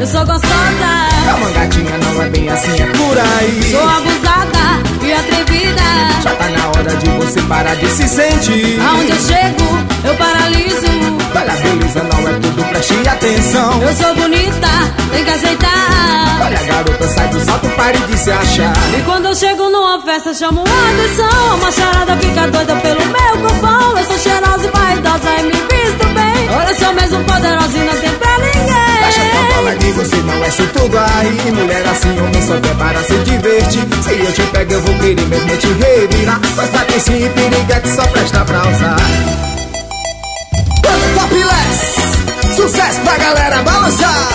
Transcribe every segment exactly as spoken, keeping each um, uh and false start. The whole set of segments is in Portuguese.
eu sou gostosa. Calma, gatinha, não é bem assim, é por aí. Sou abusada e atrevida. Já tá na hora de você parar de se sentir. Aonde eu chego, eu paraliso. Olha, beleza não é tudo, preste atenção. Eu sou bonita, tem que aceitar. Olha, garota, sai do salto, pare de se achar. E quando eu chego numa festa, chamo a atenção. A macharada fica doida pelo meu corpão. Eu sou cheirosa e vaidosa e me visto bem. Olha, sou mesmo poderosa e não tem pra ninguém. Baixa tua bola que você não é isso tudo aí. Mulher assim, homem só quer para se divertir. Se eu te pego, eu vou querer mesmo te revirar. Mas patricinha e piriguete só presta pra usar. Banda Topless, sucesso pra galera balançar.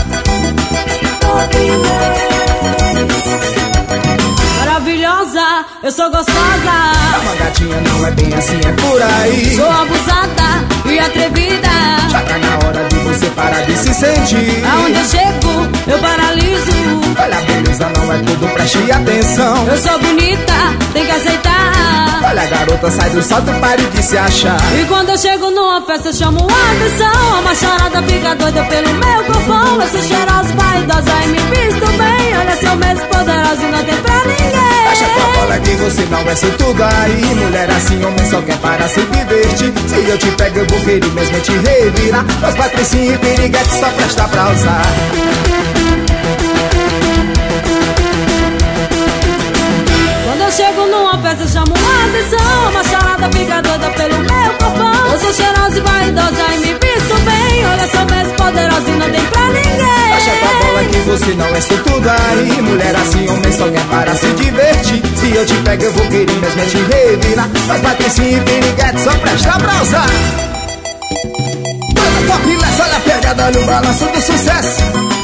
Maravilhosa, eu sou gostosa. Calma, gatinha, não é bem assim, é por aí. Sou abusada e atrevida. Já tá na hora de você parar de se sentir. Aonde eu chego, eu paraliso. Olha, beleza não é tudo, preste atenção. Eu sou bonita, tem que aceitar. Olha, garota, sai do salto, pare de se achar. E quando eu chego numa festa, eu chamo a atenção. A macharada fica doida pelo meu corpão. Eu sou cheirosa, vaidosa e me visto bem. Olha, sou mesmo poderosa e não tem pra ninguém. Baixa tua bola que você não é isso tudo aí. Mulher assim, homem só quer para se divertir. Se eu te pego, eu vou querer mesmo te revirar. Mas patricinha e piriguete só presta pra usar. Quando eu chego numa festa, eu chamo a atenção. A macharada fica doida pelo meu corpão. Eu sou cheirosa e vaidosa e me visto bem. Olha, sou mesmo poderosa e não tem pra ninguém. Baixa tua bola que você não é isso tudo aí. Mulher assim, homem só quer para se divertir. Se eu te pego, eu vou querer mesmo te revirar. Mas patricinha e piriguete só presta pra usar. Banda Topless, olha a pegada no balanço do sucesso.